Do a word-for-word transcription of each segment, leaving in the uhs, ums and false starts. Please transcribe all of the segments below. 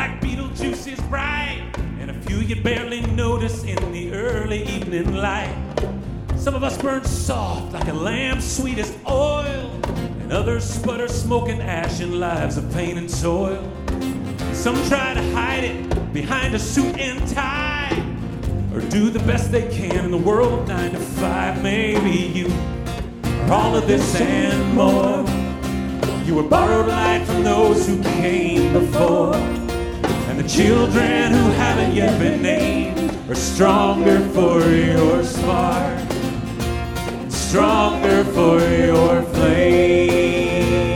like Beetlejuice is bright, and a few you barely notice in the early evening light. Some of us burn soft like a lamb's sweetest oil, and others sputter smoke and ash in lives of pain and toil. Some try to hide it behind a suit and tie, or do the best they can in the world of nine to five. Maybe you are all of this and more. You were borrowed light from those who came before, and the children who haven't yet been named are stronger for your spark, stronger for your flame.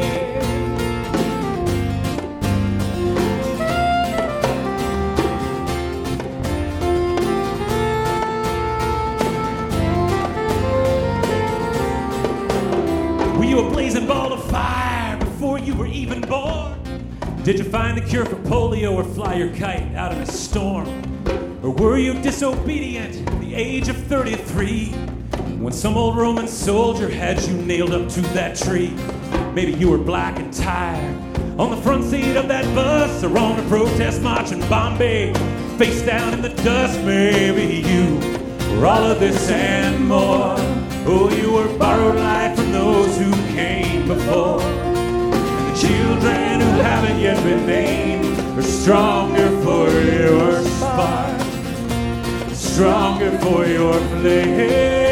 Were you a blazing ball of fire before you were even born? Did you find the cure for polio or fly your kite out in a storm? Or were you disobedient at the age of thirty-three, when some old Roman soldier had you nailed up to that tree? Maybe you were black and tired on the front seat of that bus, or on a protest march in Bombay, face down in the dust. Maybe you were all of this and more. Oh, you were borrowed light from those who came before, and the children who haven't yet been named are stronger for your spark, stronger for your flame.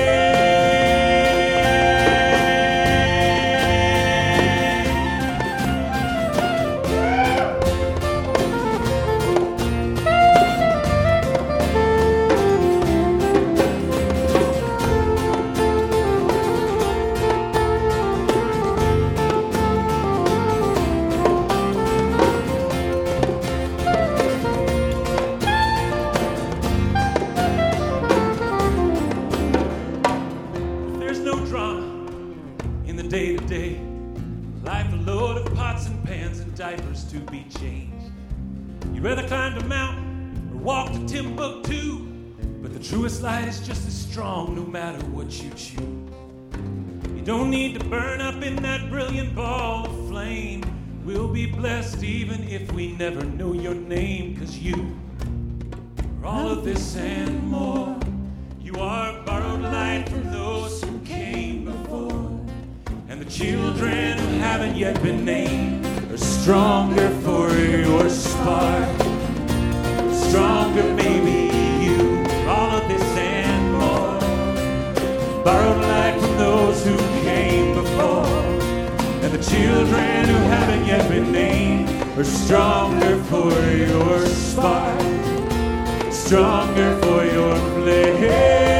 Day-to-day life, a load of pots and pans and diapers to be changed. You'd rather climb a mountain or walk to Timbuktu, but the truest light is just as strong no matter what you choose. You don't need to burn up in that brilliant ball of flame. We'll be blessed even if we never know your name, 'cause you are all of this and more. You are borrowed light from those who came before, and the children who haven't yet been named are stronger for your spark, stronger maybe you, all of this and more. Borrowed light from those who came before, and the children who haven't yet been named are stronger for your spark, stronger for your flame.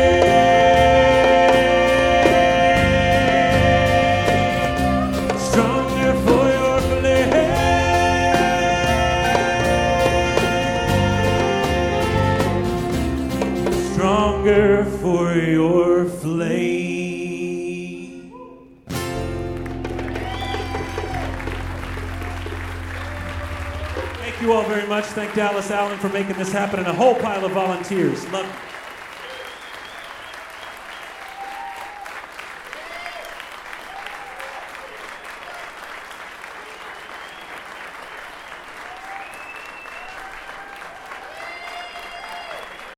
Stronger for your flame. Thank you all very much. Thank Dallas Allen for making this happen, and a whole pile of volunteers. Love it.